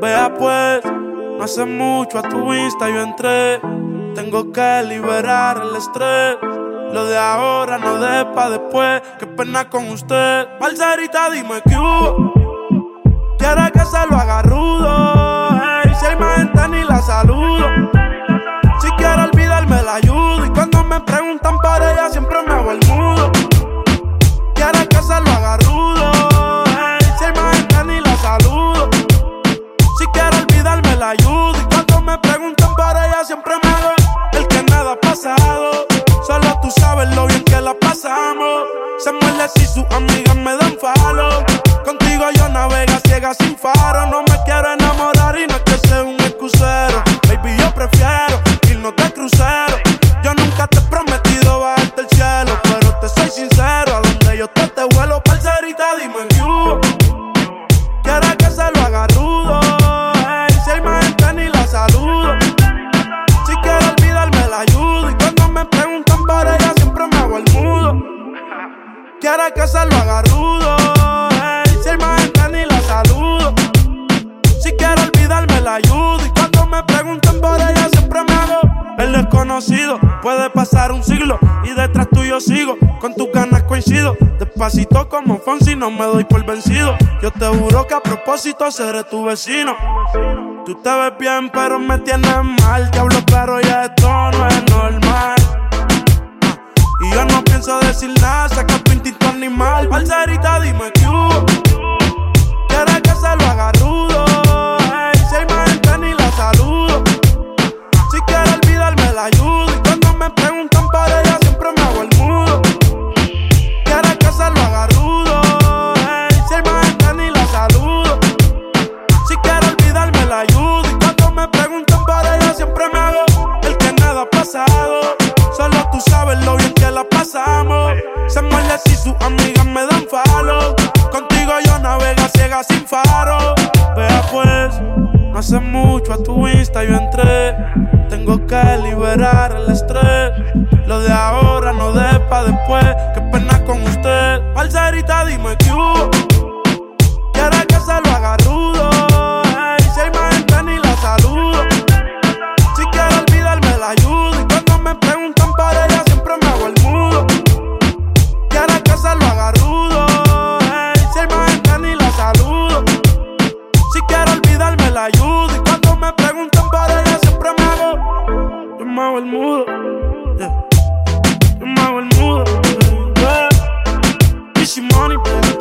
Vea pues, no hace mucho a tu Insta yo entré. Tengo que liberar el estrés. Lo de ahora no de pa' después. Qué pena con usted. Parcerita, dime que hubo. Quiere que se lo haga rudo. Hey, si hay más gente ni la saludo. Si quiere olvidarme la ayudo. Y cuando me preguntan por ella siempre me hago el mudo. Quiere que se lo haga rudo. Hey, si hay más gente ni la saludo. Si quiere olvidarme la ayudo. Y cuando me preguntan por ella siempre me hago el que nada ha pasado. Solo tú sabes lo bien que la pasamos. Se muerde si sus amigas me dan falo. Contigo yo navego ciega sin faro. No me quiero enamorar y no es que sea un excusero. Baby, yo prefiero irnos de crucero. Yo nunca te he prometido bajarte el cielo, pero te soy sincero, a donde yo te vuelo. Parcerita, dime que hubo. Quiere que se lo haga rudo. Hey, si hay más gente ni la saludo. Si quiere olvidarme la ayudo. Y cuando me preguntan por ella siempre me hago el mudo. Quiere que se lo haga rudo. Hey, si hay más gente ni la saludo. Si quiere olvidarme la ayudo. Y cuando me preguntan por ella siempre me hago el desconocido. Puede pasar un siglo y detrás tuyo sigo. Con tus ganas coincido. Despacito como Fonsi no me doy por vencido. Yo te juro que a propósito seré tu vecino. Tú te ves bien pero me tienes mal. Te hablo pero ya esto no es normal. Y yo no pienso decir nada, saca tu instinto animal. Parcerita, dime que hubo. Quiere que se lo haga rudo. Hey, si hay más gente ni la saludo. Si quiere olvidarme la ayudo. Y cuando me preguntan por ella siempre me hago el mudo. Quiere que se lo haga rudo. Hey, si hay más gente ni la saludo. Si quiere olvidarme la ayudo. Y cuando me preguntan por ella siempre me hago el que nada ha pasado. Solo tú sabes lo bien que la pasamos. Se muerde si sus amigas me dan falo. Contigo yo navego ciega sin faro. Vea pues, no hace mucho a tu Insta yo entré. Tengo que liberar el estrés. Lo de ahora no de pa' después. Qué pena con usted. Parcerita, dime que hubo. Quiere que se lo haga rudo. Hey, si hay más gente ni la saludo. Si quiere olvidarme la ayudo. Y cuando me preguntan por ella siempre me hago el mudo. Quiere que se lo haga rudo. Hey, si hay más gente ni la saludo. Si quiere olvidarme la ayudo. Y cuando me preguntan por ella siempre me hago. Yo me hago el mudo. Yeah. Yo me hago el mudo. Yeah. Easy money, baby.